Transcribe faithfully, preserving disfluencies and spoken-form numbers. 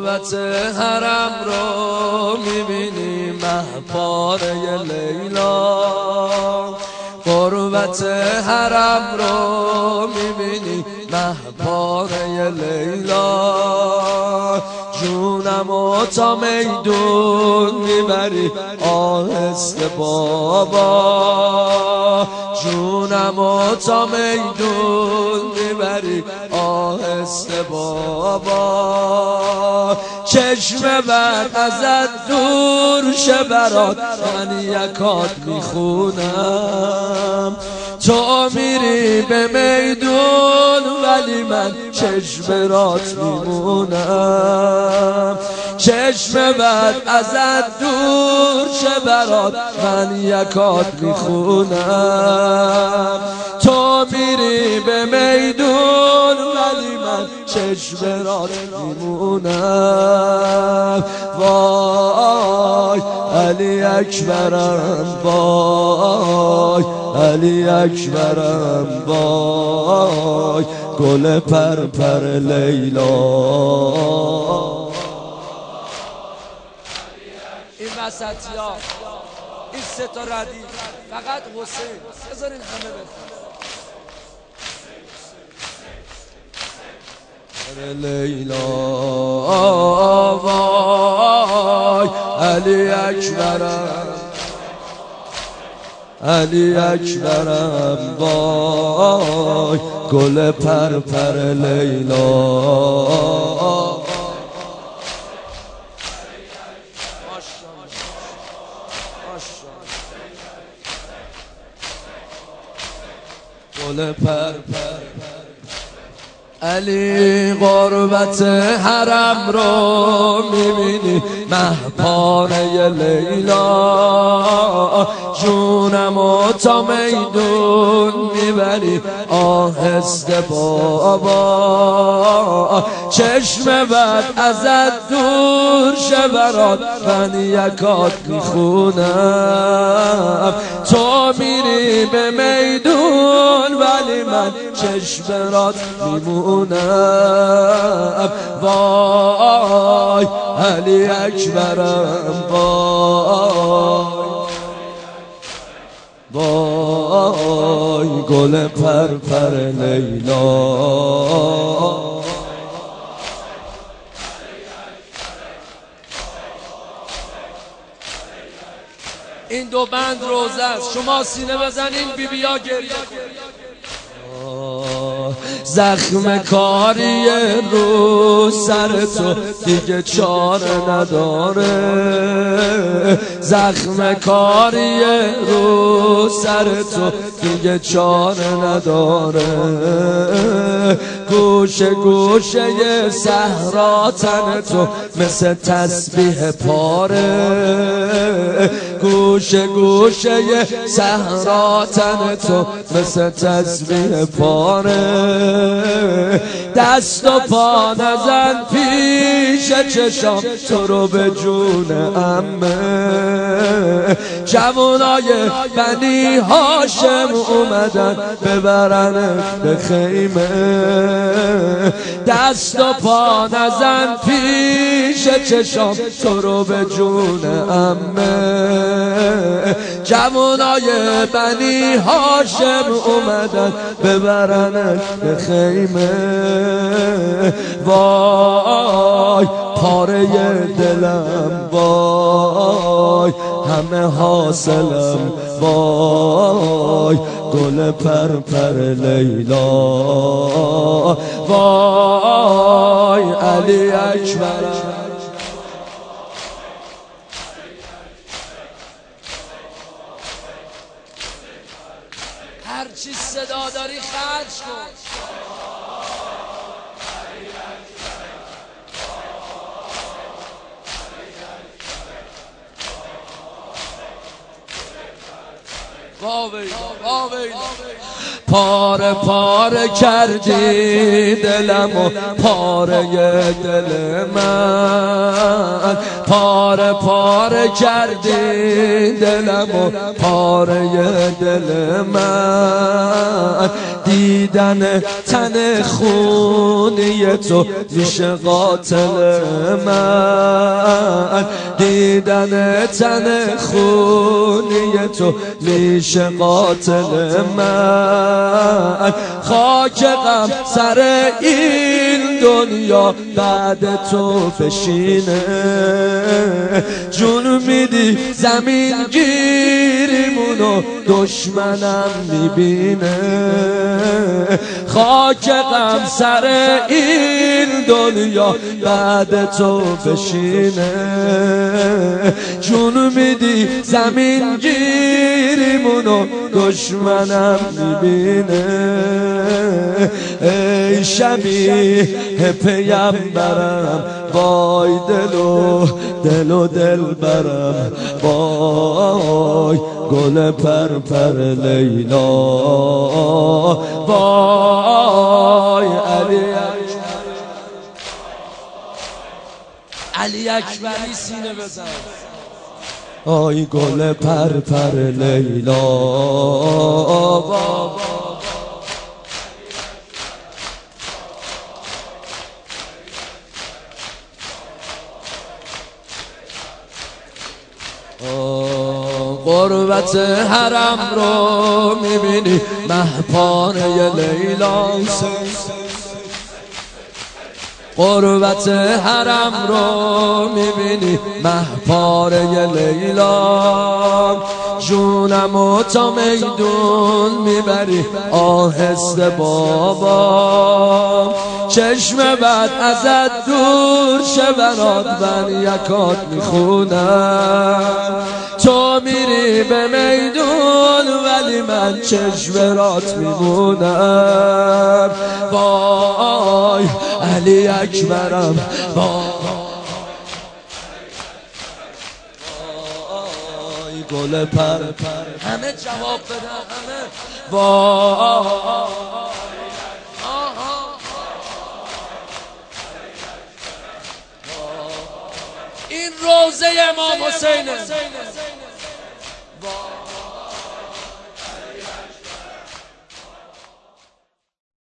غربت حرم رو میبینی مهپاره لیلا، غربت حرم رو میبینی مهپاره لیلا، جونمو تا میدون میبری آهسته بابا، جونمو تا میدون میبری آهسته بابا، چشم بد ازت دور شه برات من یکات میخونم، تو میری به میدون ولی من چشم رات میمونم، چشم بد ازت دور شه برات من یکات میخونم، تو میری به میدون ولی من چشم رات میمونم. وای علی اکبرم، وای علی اکبرم، وای گل پر پر لیلا. این وسطیا این سه تا ردیف فقط حسین، بذارین همه بخونن. لیلا وای علی اکبرم، علی اکبرم، وای گل پر پر لیلا. گل پر پر علی غربت حرم رو میبینی مهپانه لیلا، جونمو تا میدون میبری آهسته بابا، چشم بد ازت دور شه برات من یکات میخونم، تو میری به میدون ولی من چشم رات میمونم. وای علی اکبرم، وای وای گل پر پر لیلا. این دو بند روزه است، شما سینه بزنین بی بیا گریه کنید. زخم کاری رو سر تو دیگه چاره نداره، زخم کاری رو سر تو دیگه چاره نداره، گوشه گوشه صحرا تن تو مثل تسبیح پاره، گوشه گوشه صحرا تن تو مثل تسبیح پاره، دست و پا نزن پیش چشام تو رو به جون عمه، جوانای بنی هاشم اومدن ببرن به خیمه، دست و پا نزن پیش چشام تو رو به جون عمه، جوانای بنی هاشم اومدن ببرن به خیمه. وای پاره دلم، وای همه حاصلم، وای گل پر پر لیلا، وای علی اکبرم. هر چی صدا داری خرج کن. واویلا واویلا پاره پاره کردی دلم و پاره دل من، پاره پاره کردی دلم و پاره دل من. دیدن تن خونی تو میشه قاتل من، دیدن تن خونی تو میشه قاتل من. خاک غم سر این دنیا بعد تو بشینه، جون میدی زمین گیریمونو دشمنم میبینه. خاک غم سر این دنیا بعد تو بشینه، جون میدی زمین گیریمونو دشمنم میبینه. ای شبیه پیمبرم وای دل و دل و دل برم، وای گل پر پر لیلا، وای علی علی اکبری سینه بزن. آی گل پر پر لیلا، قربت حرم رو میبینی مهپانه لیلا، قربت حرم رو میبینی مهپاره لیلا. جونمو تا میدون میبری آهسته بابا، چشم بعد ازت دور شه برات من یکات میخونم. تو میری به میدون ولی من چشم رات میمونم. وای علی اکبرم، وای گل پر پر. همه جواب بدن همه. وای این روزه امام حسینه.